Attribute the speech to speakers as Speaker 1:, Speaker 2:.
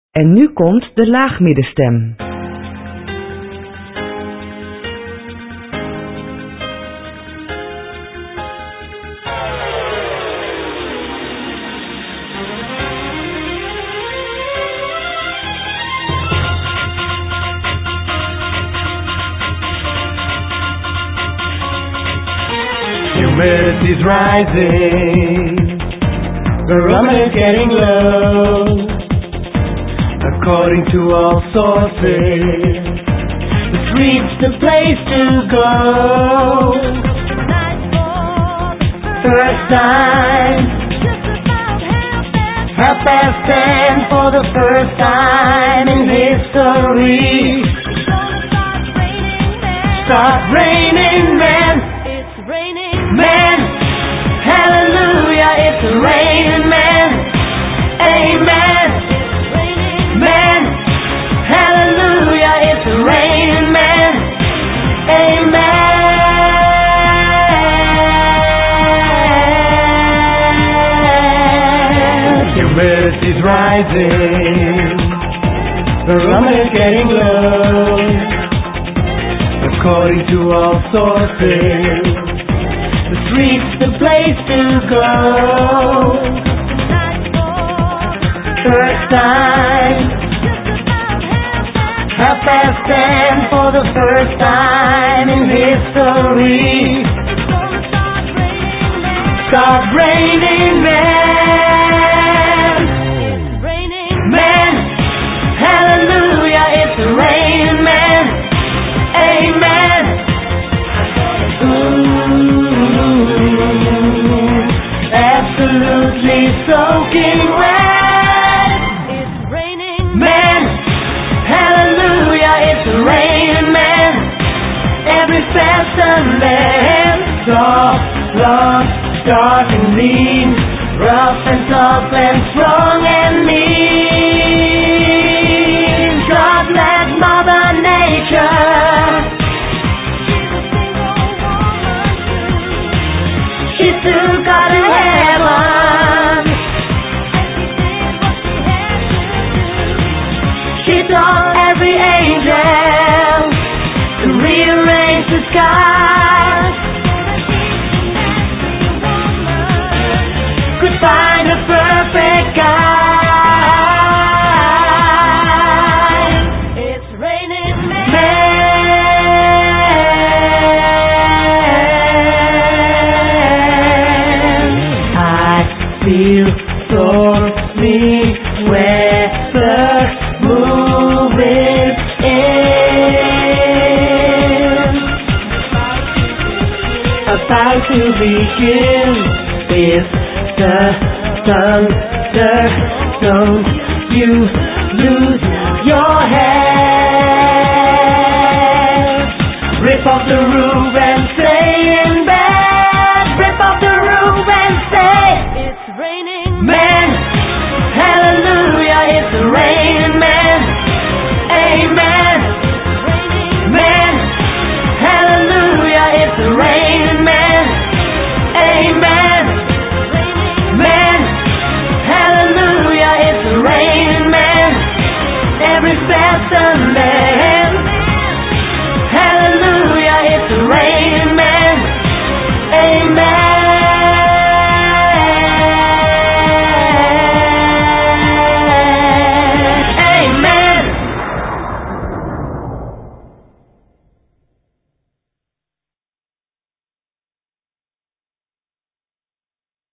Speaker 1: En nu komt de laagmiddenstem.
Speaker 2: Humidity's rising, barometer's getting low. According to all sources, the street's the place to go. First time, half past 10 for the first time in history. Start raining men.
Speaker 3: It's raining
Speaker 2: Men, hallelujah, it's raining men. Amen. Men, hallelujah, it's raining men. Amen. Humidity's rising, the barometer's getting low. According to all sources, the street's the place to go. First time, half past 10 for the first time in history. Start raining men. Men, hallelujah, it's raining men. Amen. Ooh, absolutely soaking wet.
Speaker 3: It's raining
Speaker 2: Men, hallelujah, it's raining men. Every specimen, soft, long, dark and lean, rough and tough and strong and mean. God bless Mother Nature. She took her to heaven. She taught every angel to rearrange the sky. Could find a perfect guy.
Speaker 3: It's raining men.
Speaker 2: I feel stormy weather moving in. About to begin with the thunder. Don't you lose your head. Rip off the roof and stay in bed. Rip off the roof and stay.
Speaker 3: It's raining
Speaker 2: Men, hallelujah, it's raining men. Amen. Men, hallelujah, it's raining men. Amen. Men, hallelujah, it's raining men. Every specimen.